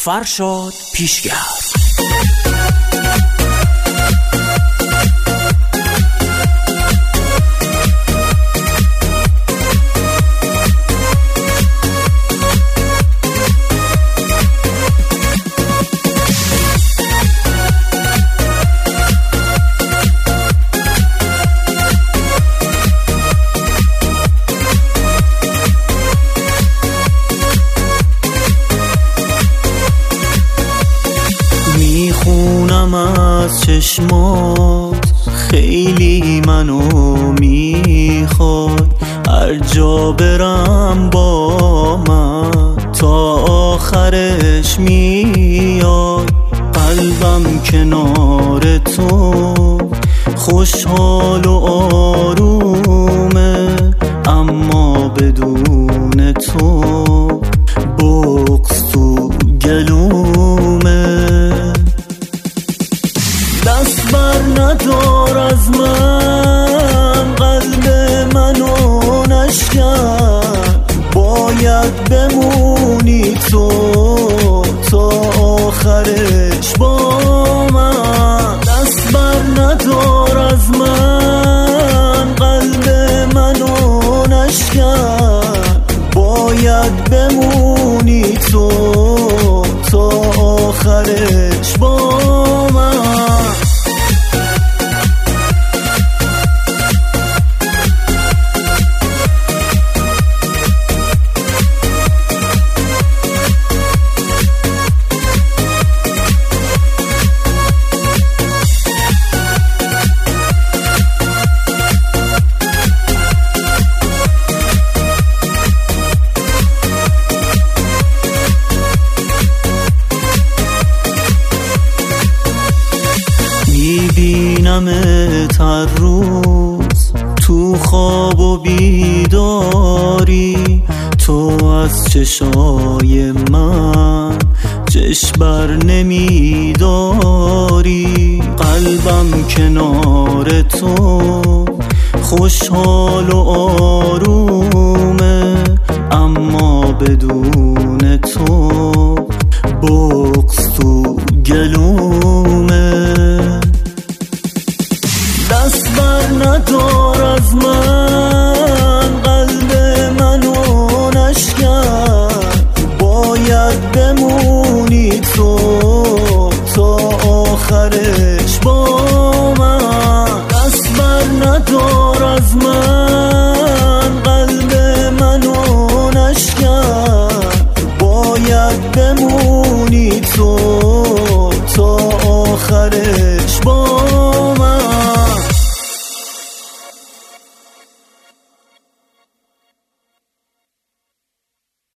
فرشاد پیشگر. میخونم از چشمات خیلی منو میخوای، هر جا برم با من تا آخرش میای. قلبم کنار تو خوشحال و آرومه، اما بدون تو بغض تو گلومه. دست بر ندار از من، قلب منو نشکن، باید بمونی تو تا آخرش با من. دست بر ندار از من، قلب منو نشکن، باید بمونی تو تا آخرش با من. میبینمت هر روز تو خواب و بیداری، تو از چشای من چشم بر نمیداری. قلبم کنار تو خوشحال و آرومه، اما بدون تو بغض تو گلومه. دست بر ندار از من، قلب منو نشکن، باید بمونی تو تا آخرش با من. دست بر ندار از من، قلب منو نشکن، باید بمونی تو